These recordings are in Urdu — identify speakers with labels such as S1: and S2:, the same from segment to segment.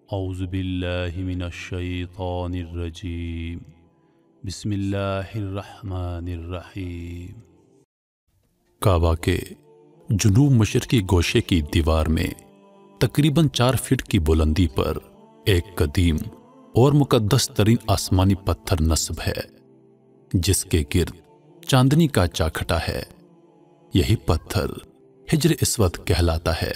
S1: اعوذ باللہ من الشیطان الرجیم بسم اللہ الرحمن الرحیم۔ کعبہ کے جنوب مشرقی گوشے کی دیوار میں تقریباً 4 فٹ کی بلندی پر ایک قدیم اور مقدس ترین آسمانی پتھر نصب ہے جس کے گرد چاندنی کا چاکھٹا ہے۔ یہی پتھر حجر اسود کہلاتا ہے۔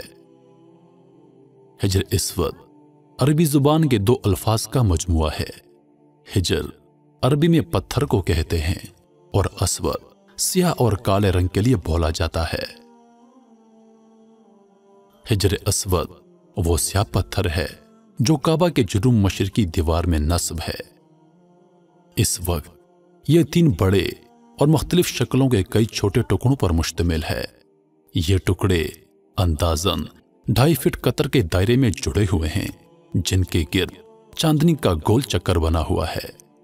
S1: حجر اسود عربی زبان کے 2 الفاظ کا مجموعہ ہے۔ حجر عربی میں پتھر کو کہتے ہیں اور اسود سیاہ اور کالے رنگ کے لیے بولا جاتا ہے۔ حجر اسود وہ سیاہ پتھر ہے جو کعبہ کے جنوب مشرقی دیوار میں نصب ہے۔ اس وقت یہ 3 بڑے اور مختلف شکلوں کے کئی چھوٹے ٹکڑوں پر مشتمل ہے۔ یہ ٹکڑے اندازاً 2.5 فٹ قطر کے دائرے میں جڑے ہوئے ہیں جن کے گرد چاندنی کا گول چکر بنا ہوا ہے۔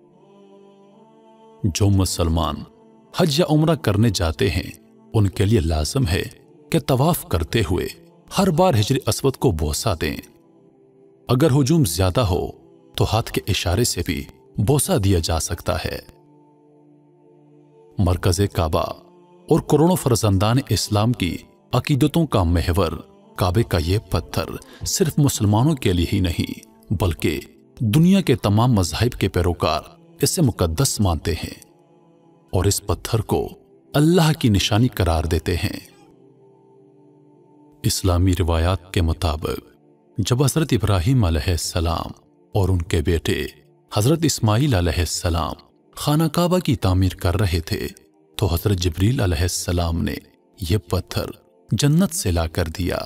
S1: جو مسلمان حج یا عمرہ کرنے جاتے ہیں ان کے لیے لازم ہے کہ طواف کرتے ہوئے ہر بار حجر اسود کو بوسہ دیں۔ اگر ہجوم زیادہ ہو تو ہاتھ کے اشارے سے بھی بوسہ دیا جا سکتا ہے۔ مرکز کعبہ اور کروڑوں فرزندان اسلام کی عقیدتوں کا محور کعبے کا یہ پتھر صرف مسلمانوں کے لیے ہی نہیں بلکہ دنیا کے تمام مذاہب کے پیروکار اسے مقدس مانتے ہیں اور اس پتھر کو اللہ کی نشانی قرار دیتے ہیں۔ اسلامی روایات کے مطابق جب حضرت ابراہیم علیہ السلام اور ان کے بیٹے حضرت اسماعیل علیہ السلام خانہ کعبہ کی تعمیر کر رہے تھے تو حضرت جبریل علیہ السلام نے یہ پتھر جنت سے لا کر دیا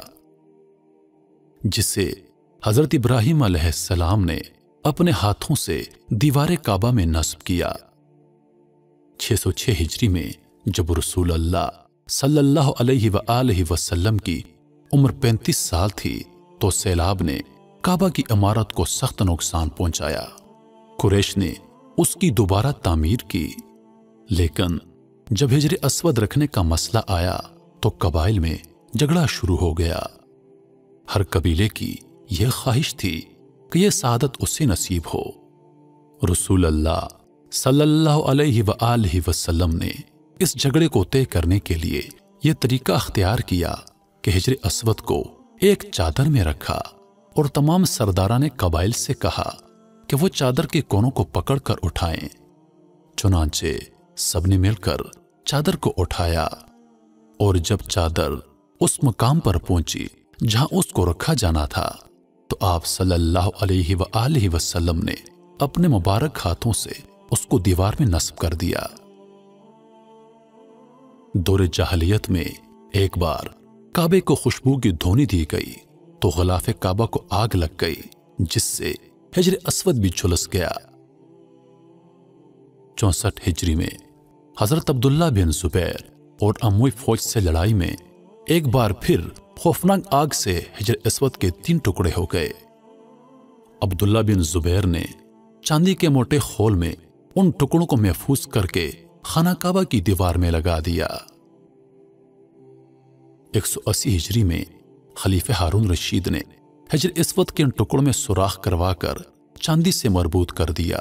S1: جسے حضرت ابراہیم علیہ السلام نے اپنے ہاتھوں سے دیوار کعبہ میں نصب کیا۔ 606 ہجری میں جب رسول اللہ صلی اللہ علیہ وآلہ وسلم کی عمر 35 سال تھی تو سیلاب نے کعبہ کی عمارت کو سخت نقصان پہنچایا۔ قریش نے اس کی دوبارہ تعمیر کی لیکن جب حجر اسود رکھنے کا مسئلہ آیا تو قبائل میں جھگڑا شروع ہو گیا۔ ہر قبیلے کی یہ خواہش تھی کہ یہ سعادت اسے نصیب ہو۔ رسول اللہ صلی اللہ علیہ وآلہ وسلم نے اس جھگڑے کو طے کرنے کے لیے یہ طریقہ اختیار کیا کہ حجر اسود کو ایک چادر میں رکھا اور تمام سرداران قبائل سے کہا کہ وہ چادر کے کونوں کو پکڑ کر اٹھائیں۔ چنانچہ سب نے مل کر چادر کو اٹھایا اور جب چادر اس مقام پر پہنچی جہاں اس کو رکھا جانا تھا تو آپ صلی اللہ علیہ وآلہ وسلم نے اپنے مبارک ہاتھوں سے اس کو دیوار میں نصب کر دیا۔ دور جاہلیت میں ایک بار کعبے کو خوشبو کی دھونی دی گئی تو غلاف کعبہ کو آگ لگ گئی جس سے حجر اسود بھی جھلس گیا۔ 64 ہجری میں حضرت عبداللہ بن زبیر اور اموی فوج سے لڑائی میں ایک بار پھر خوفناک آگ سے حجر اسود کے 3 ٹکڑے ہو گئے۔ عبداللہ بن زبیر نے چاندی کے موٹے خول میں ان ٹکڑوں کو محفوظ کر کے خانہ کعبہ کی دیوار میں لگا دیا۔ 180 ہجری میں خلیفہ ہارون رشید نے حجر اسود کے ان ٹکڑوں میں سوراخ کروا کر چاندی سے مربوط کر دیا۔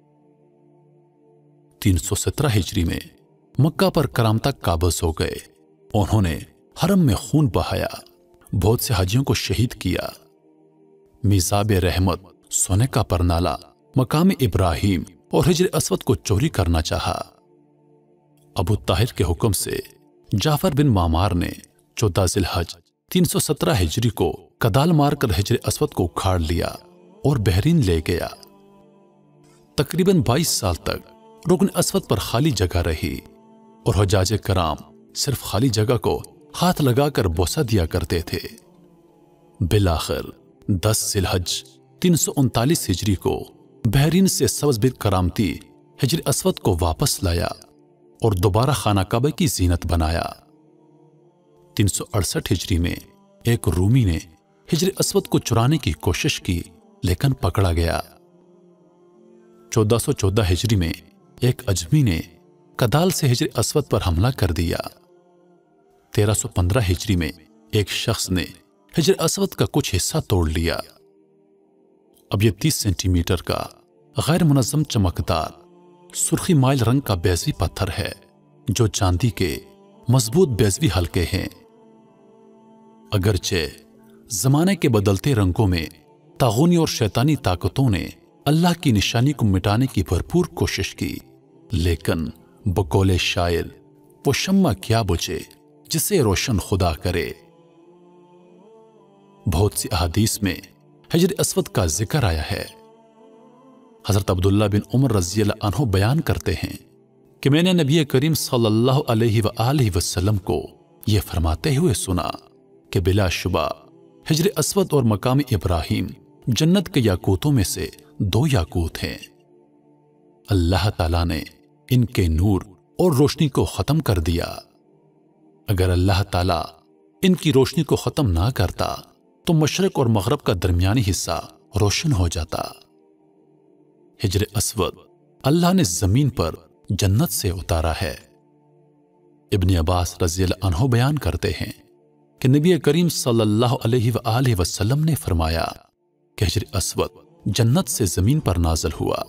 S1: 317 ہجری میں مکہ پر کرامتہ قابض ہو گئے۔ انہوں نے حرم میں خون بہایا، بہت سے حاجیوں کو شہید کیا۔ میزاب رحمت سونے کا پرنالہ مقام ابراہیم اور حجر اسود کو چوری کرنا چاہا۔ ابو طاہر کے حکم سے جعفر بن معمار نے 14 ذی الحج 317 ہجری کو کدال مار کر حجر اسود کو اکھاڑ لیا اور بحرین لے گیا۔ تقریباً 22 سال تک رکن اسود پر خالی جگہ رہی اور حجاج کرام صرف خالی جگہ کو ہاتھ لگا کر بوسہ دیا کرتے تھے۔ بالآخر 10 ذی الحج 339 ہجری کو بحرین سے سبز بن کرامتی حجر اسود کو واپس لایا اور دوبارہ خانہ کعبہ کی زینت بنایا۔ 368 ہجری میں ایک رومی نے حجر اسود کو چرانے کی کوشش کی لیکن پکڑا گیا۔ 1414 ہجری میں ایک اجمی نے کدال سے حجر اسود پر حملہ کر دیا۔ 1315 ہجری میں ایک شخص نے حجر اسود کا کچھ حصہ توڑ لیا अब ये 30 सेंटीमीटर का गैर मुनज़्ज़म चमकदार सुर्खी माइल रंग का बेज़वी पत्थर है जो चांदी के मजबूत बेज़वी हल्के हैं। अगरचे जमाने के बदलते रंगों में तागूनी और शैतानी ताकतों ने अल्लाह की निशानी को मिटाने की भरपूर कोशिश की, लेकिन बकौले शायर वो शम्मा क्या बुझे जिसे रोशन खुदा करे। बहुत सी अहादीस में हिजर अस्वद का जिक्र आया है। हजरत अब्दुल्ला बिन उमर रज़ियल्लाहु अन्हु बयान करते हैं कि मैंने नबी करीम सल्लल्लाहु अलैहि वसल्लम को यह फरमाते हुए सुना कि बिलाशुबा हिजर अस्वद और मकाम इब्राहिम जन्नत के याकूतों में से 2 याकूत हैं। अल्लाह ताला ने इनके नूर और रोशनी को खत्म कर दिया। अगर अल्लाह ताला इनकी रोशनी को खत्म ना करता तो मशरक और मगरब का दरमियानी हिस्सा रोशन हो जाता। हिजर अस्वद अल्लाह ने जमीन पर जन्नत से उतारा है। इब्न अब्बास रज़ियल्लाहु अन्हु बयान करते हैं कि नबी करीम सल्लल्लाहु अलैहि वसल्लम ने फरमाया कि हिजर अस्वद जन्नत से जमीन पर नाज़िल हुआ।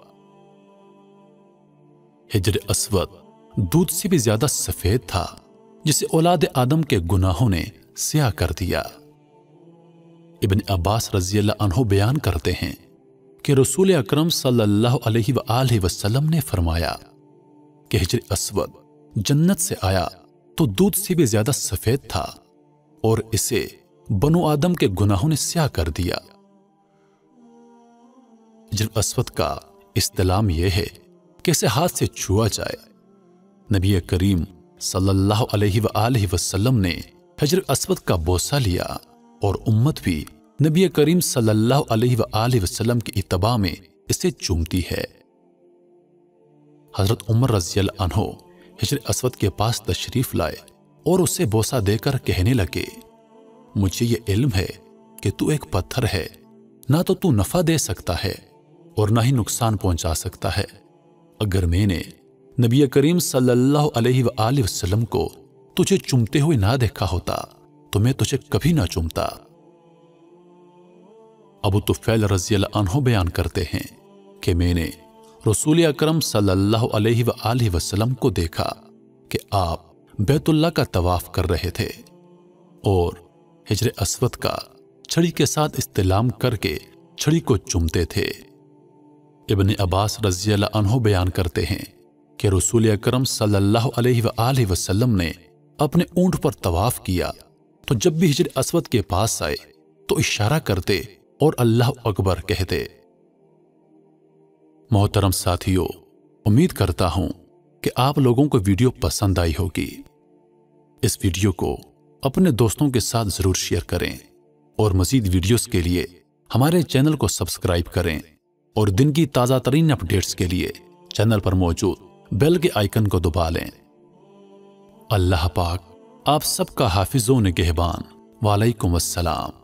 S1: हिजर अस्वद दूध से भी ज्यादा सफेद था जिसे औलाद आदम के गुनाहों ने स्याह कर दिया। इब्न अब्बास रज़ियल्लाहु अन्हु बयान करते हैं कि रसूल अकरम सल्लल्लाहु अलैहि वसल्लम ने फरमाया कि हिजर अस्वद जन्नत से आया तो दूध से भी ज्यादा सफेद था और इसे बनु आदम के गुनाहों ने स्याह कर दिया। हिजर अस्वद का इस्तिलाम यह है कि इसे हाथ से छुआ जाए। नबी करीम सल्लल्लाहु अलैहि वसल्लम ने हिजर अस्वद का बोसा लिया और उम्मत भी नबी करीम सल्लल्लाहु अलैहि वसल्लम की इत्तबा में इसे चूमती है। हजरत उमर रज़ियल्लाहु अन्हु हिजर अस्वद के पास तशरीफ लाए और उसे बोसा देकर कहने लगे, मुझे ये इल्म है कि तू एक पत्थर है, ना तो तू नफा दे सकता है और ना ही नुकसान पहुंचा सकता है। अगर मैंने नबी करीम सल्लल्लाहु अलैहि वसल्लम को तुझे चूमते हुए ना देखा होता तो मैं तुझे कभी ना चूमता। अबू तुफैल रज़ियल्लाहु अन्हु बयान करते हैं कि मैंने रसूल अकरम सल्लल्लाहु अलैहि वसल्लम को देखा कि आप बैतुल्लाह का तवाफ कर रहे थे और हिजर अस्वद का छड़ी के साथ इस्तिलाम करके छड़ी को चूमते थे। इब्न अब्बास रज़ियल्लाहु अन्हु बयान करते हैं कि रसूल अकरम सल्लल्लाहु अलैहि वसल्लम ने अपने ऊंट पर तवाफ किया तो जब भी हिजर अस्वद के पास आए तो इशारा करते और अल्लाह अकबर कहते। मोहतरम साथियों, उम्मीद करता हूं कि आप लोगों को वीडियो पसंद आई होगी। इस वीडियो को अपने दोस्तों के साथ जरूर शेयर करें और मजीद वीडियोस के लिए हमारे चैनल को सब्सक्राइब करें और दिन की ताज़ा तरीन अपडेट्स के लिए चैनल पर मौजूद बेल के आइकन को दबा लें। अल्लाह पाक आप सबका हाफिज़ व निगहबान। वालेकुम अस्सलाम।